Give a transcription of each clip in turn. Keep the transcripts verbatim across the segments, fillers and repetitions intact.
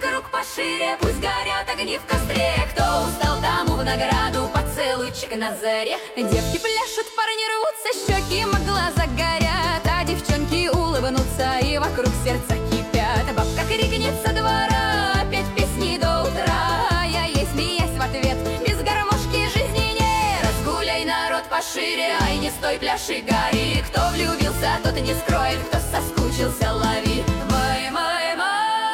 круг пошире, пусть горят огни в костре. Кто устал, тому в награду поцелуйчик на заре. Девки пляшут, парни рвутся, щеки им глаза горят, а девчонки улыбнутся и вокруг сердца кипят. Бабка крикнет со двора, опять песни до утра. Я ей смеясь в ответ, без гармошки жизни нет. Разгуляй, народ, пошире, ай, не стой, пляши, гори. Кто влюбился, тот не скроет, кто соскучился, лови. Май, май, май.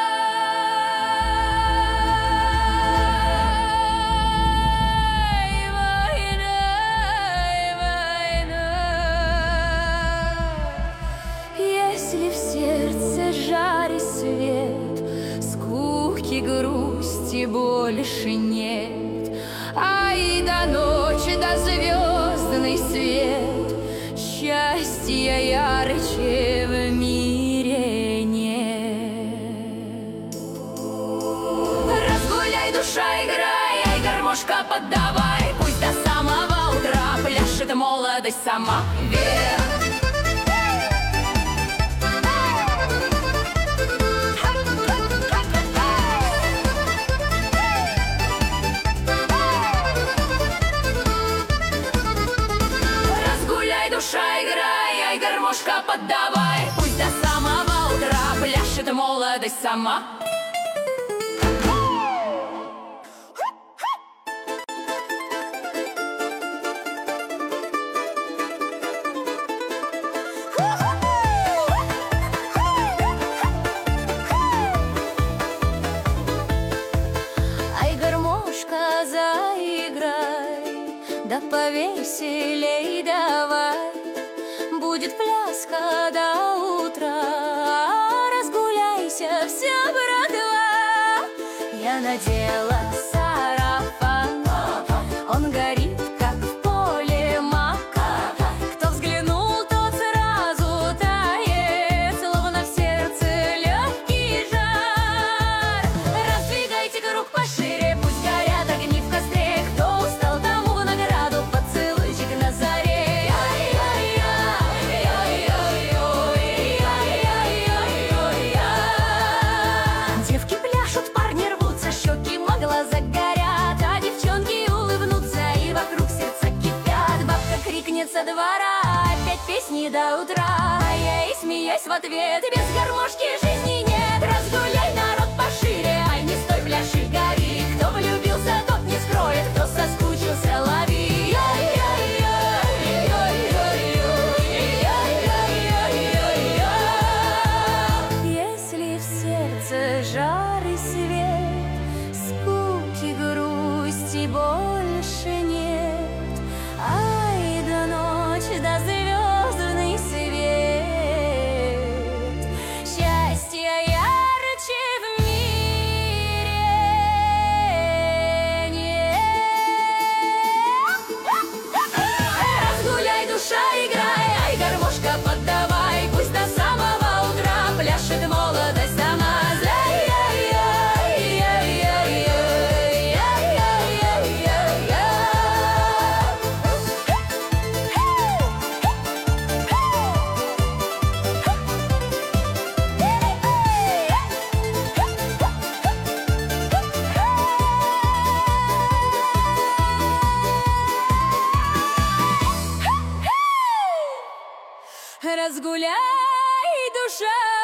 Если в сердце жар и свет, скуки, грусти больше нет, ай да ночи, да звездный свет, счастья ярче в мире нет. Разгуляй, душа, играй, ай, гармошка поддавай, пусть до самого утра пляшет молодость сама. Вверх. Душа, играй, ай, гармошка поддавай, пусть до самого утра пляшет молодость сама. Ай, гармошка, заиграй, да повеселей давай. Будет пляска до утра, разгуляйся, вся братва. Я надела сарафан, он горит, как в поле мака. Кто взглянул, тот сразу тает, словно в сердце легкий жар. Раздвигайте круг пошире, пусть горят огни в костре. Кто устал, тому в награду поцелуйчик на заре. Глаза горят, а девчонки улыбнутся и вокруг сердца кипят. Бабка крикнет со двора, опять песни до утра. Я и смеясь в ответ, без гармошки жизни нет. Разгуляй, народ, пошире, ай, не стой, пляши, гори. Кто влюбился, тот не скроет, кто соскучился, лови. Если в сердце жар и свет, грусти больше нет, ай да ночь, да звездный свет, счастья ярче в мире нет. Разгуляй, душа, играй, ай, гармошка поддавай, пусть до самого утра пляшет молодость сама. Разгуляй, душа,